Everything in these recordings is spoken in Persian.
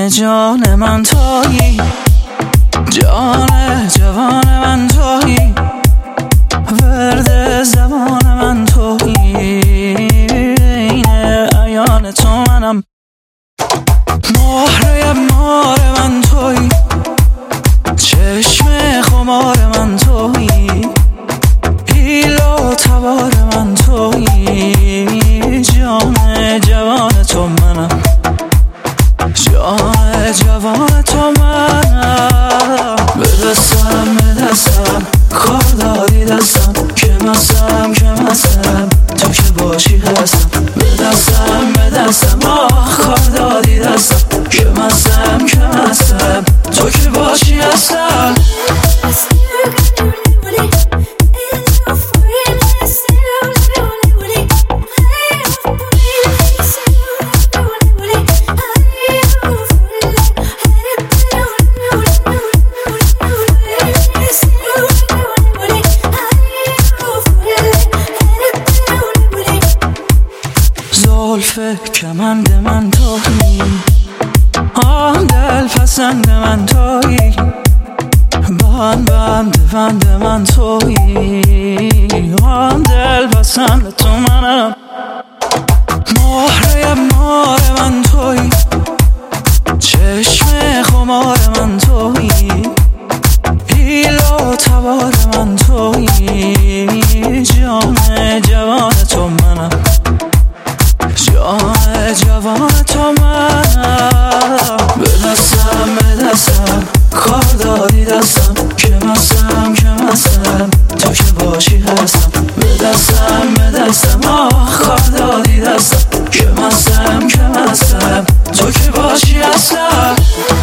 جان من تویی، جان جوان من تویی، ورد زمان من تویی، این عیان تو منم، مهره مار من تویی، چشم خمار من تویی، پیل و تبار من تویی، جان جوان تو منم، جان جوان تو منم. به دستم کار دادی دستم، که مستم تو که باشی هستم. به دستم کار دادی دستم، که مستم تو که باشی هستم. زلف کمند من تویی، آن دل پسند من تویی، بند من تویی، آن دل پسند تو منم، مهره مار من تویی، چشم خمار من تویی، پیل و تبار من تویی، جان جوان تو منم، جان جوان تو منم. به دستم کار دادی دستم، که مستم تو که باشی هستم. به دستم کار دادی دستم، که مستم تو که باشی هستم.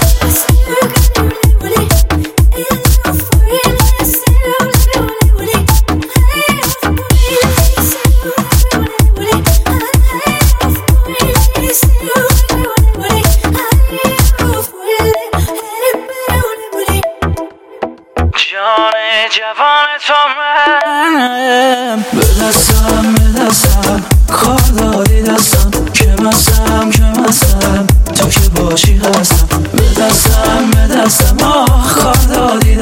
جان جوان تو منم. به دستم کار دادی دستم، که مستم تو که باشی هستم. به دستم کار دادی